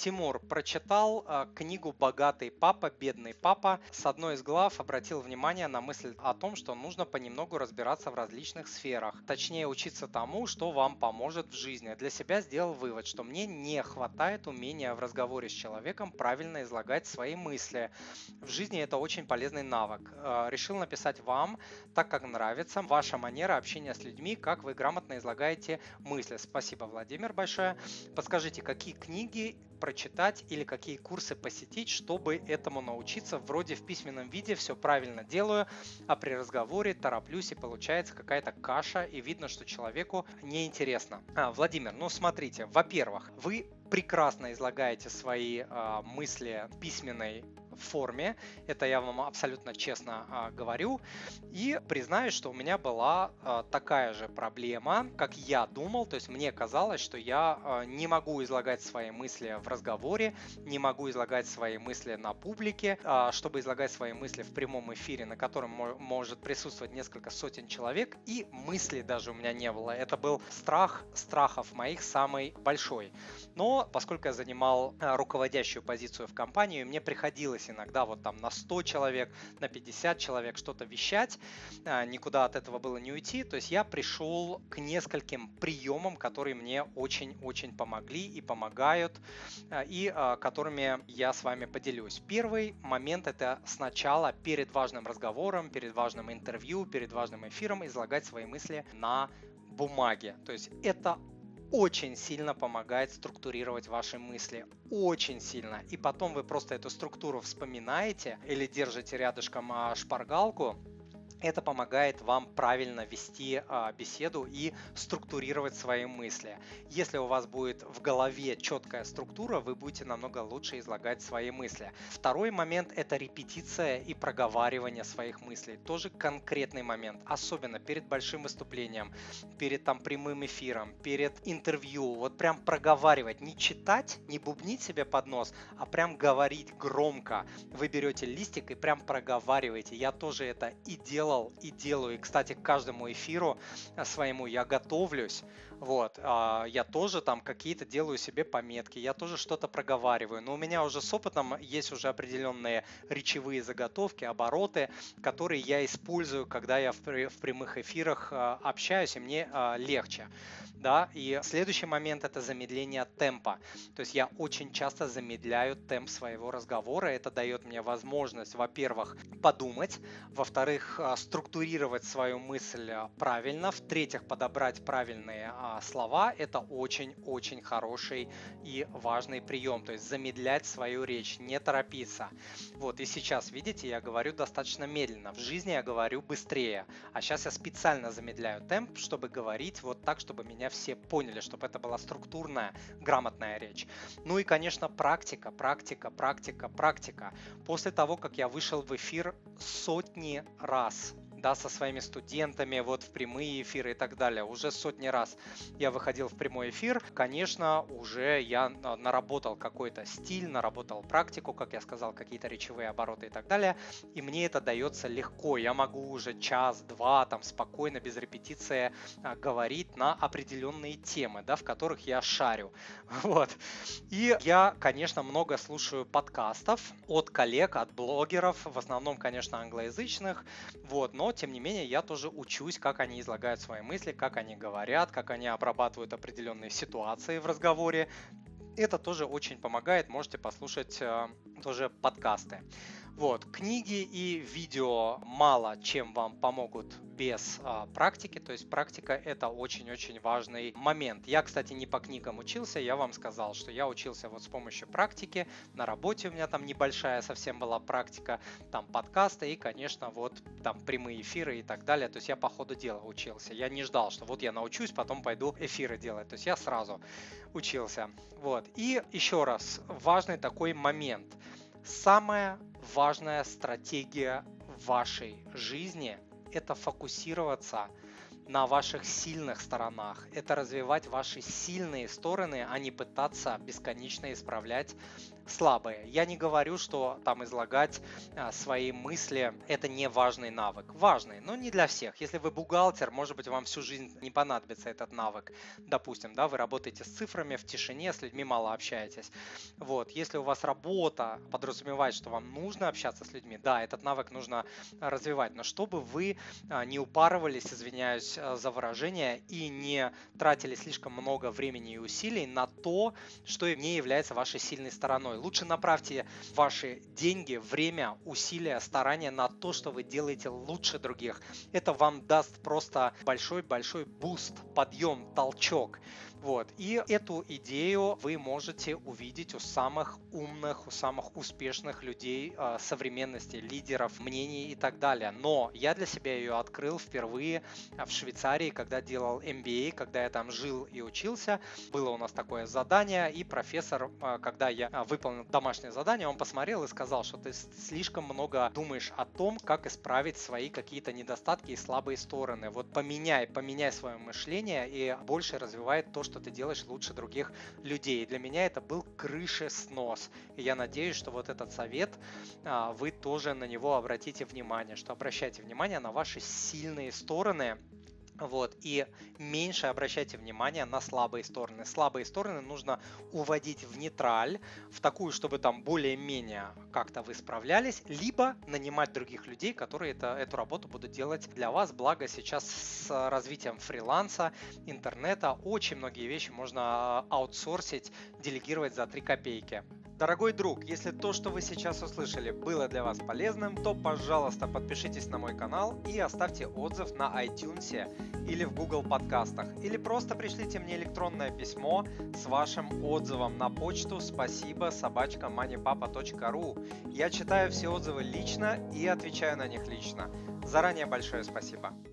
Тимур прочитал книгу «Богатый папа, бедный папа». С одной из глав обратил внимание на мысль о том, что нужно понемногу разбираться в различных сферах. Точнее, учиться тому, что вам поможет в жизни. Для себя сделал вывод, что мне не хватает умения в разговоре с человеком правильно излагать свои мысли. В жизни это очень полезный навык. Решил написать вам, так как нравится ваша манера общения с людьми, как вы грамотно излагаете мысли. Спасибо, Владимир, большое. Подскажите, какие книги прочитать или какие курсы посетить, чтобы этому научиться? Вроде в письменном виде все правильно делаю, а при разговоре тороплюсь и получается какая-то каша, и видно, что человеку неинтересно. Владимир, ну смотрите, во-первых, вы прекрасно излагаете свои мысли в письменной форме, это я вам абсолютно честно говорю, и признаюсь, что у меня была такая же проблема, как я думал, то есть мне казалось, что я не могу излагать свои мысли в разговоре, не могу излагать свои мысли на публике, чтобы излагать свои мысли в прямом эфире, на котором может присутствовать несколько сотен человек, и мысли даже у меня не было, это был страх страхов моих самый большой. Но поскольку я занимал руководящую позицию в компании, мне приходилось иногда вот там на 100 человек, на 50 человек что-то вещать, никуда от этого было не уйти, то есть я пришел к нескольким приемам, которые мне очень-очень помогли и помогают, и которыми я с вами поделюсь. Первый момент – это сначала перед важным разговором, перед важным интервью, перед важным эфиром излагать свои мысли на бумаге. То есть это очень сильно помогает структурировать ваши мысли, очень сильно. И потом вы просто эту структуру вспоминаете или держите рядышком шпаргалку. Это помогает вам правильно вести беседу и структурировать свои мысли. Если у вас будет в голове четкая структура, вы будете намного лучше излагать свои мысли. Второй момент – это репетиция и проговаривание своих мыслей. Тоже конкретный момент, особенно перед большим выступлением, перед прямым эфиром, перед интервью. Вот прям проговаривать, не читать, не бубнить себе под нос, а прям говорить громко. Вы берете листик и прям проговариваете. Я тоже это и делал, и делаю. И, кстати, к каждому эфиру своему я готовлюсь. Вот, я тоже там какие-то делаю себе пометки, я тоже что-то проговариваю. Но у меня уже с опытом есть уже определенные речевые заготовки, обороты, которые я использую, когда я в прямых эфирах общаюсь, и мне легче. Да, и следующий момент – это замедление темпа. То есть я очень часто замедляю темп своего разговора. Это дает мне возможность, во-первых, подумать, во-вторых, структурировать свою мысль правильно, в-третьих, подобрать правильные слова. Это очень-очень хороший и важный прием. То есть замедлять свою речь, не торопиться. Вот, и сейчас, видите, я говорю достаточно медленно. В жизни я говорю быстрее. А сейчас я специально замедляю темп, чтобы говорить вот так, чтобы меня все поняли, чтобы это была структурная, грамотная речь. Ну и, конечно, практика. После того, как я вышел в эфир сотни раз, да, со своими студентами, вот в прямые эфиры и так далее. Уже сотни раз я выходил в прямой эфир. Конечно, уже я наработал какой-то стиль, наработал практику, как я сказал, какие-то речевые обороты и так далее. И мне это дается легко. Я могу уже час-два там спокойно, без репетиции говорить на определенные темы, да, в которых я шарю. Вот. И я, конечно, много слушаю подкастов от коллег, от блогеров, в основном, конечно, англоязычных, вот, но тем не менее я тоже учусь, как они излагают свои мысли, как они говорят, как они обрабатывают определенные ситуации в разговоре. Это тоже очень помогает, можете послушать тоже подкасты. Вот, книги и видео мало чем вам помогут без практики, то есть практика – это очень-очень важный момент. Я, кстати, не по книгам учился, я вам сказал, что я учился вот с помощью практики, на работе у меня там небольшая совсем была практика, там подкасты и, конечно, вот там прямые эфиры и так далее, то есть я по ходу дела учился, я не ждал, что вот я научусь, потом пойду эфиры делать, то есть я сразу учился, вот. И еще раз, важный такой момент. Самая важная стратегия в вашей жизни – это фокусироваться на ваших сильных сторонах. Это развивать ваши сильные стороны, а не пытаться бесконечно исправлять слабые. Я не говорю, что там излагать свои мысли — это не важный навык. Важный, но не для всех. Если вы бухгалтер, может быть, вам всю жизнь не понадобится этот навык. Допустим, да, вы работаете с цифрами в тишине, с людьми мало общаетесь. Вот. Если у вас работа подразумевает, что вам нужно общаться с людьми, да, этот навык нужно развивать. Но чтобы вы не упарывались, извиняюсь за выражение, и не тратили слишком много времени и усилий на то, что не является вашей сильной стороной. Лучше направьте ваши деньги, время, усилия, старания на то, что вы делаете лучше других. Это вам даст просто большой-большой буст, подъем, толчок. Вот. И эту идею вы можете увидеть у самых умных, у самых успешных людей современности, лидеров, мнений и так далее. Но я для себя ее открыл впервые в Швейцарии, когда делал MBA, когда я там жил и учился. Было у нас такое задание, и профессор, когда я выполнил домашнее задание, он посмотрел и сказал, что ты слишком много думаешь о том, как исправить свои какие-то недостатки и слабые стороны. Вот поменяй свое мышление и больше развивай то, что ты делаешь лучше других людей. Для меня это был крышеснос. И я надеюсь, что вот этот совет, вы тоже на него обратите внимание, что обращайте внимание на ваши сильные стороны. Вот, и меньше обращайте внимание на слабые стороны. Слабые стороны нужно уводить в нейтраль, в такую, чтобы там более-менее как-то вы справлялись, либо нанимать других людей, которые эту работу будут делать для вас. Благо сейчас с развитием фриланса, интернета очень многие вещи можно аутсорсить, делегировать за 3 копейки. Дорогой друг, если то, что вы сейчас услышали, было для вас полезным, то, пожалуйста, подпишитесь на мой канал и оставьте отзыв на iTunes или в Google подкастах. Или просто пришлите мне электронное письмо с вашим отзывом на почту спасибо@moneypapa.ru. Я читаю все отзывы лично и отвечаю на них лично. Заранее большое спасибо.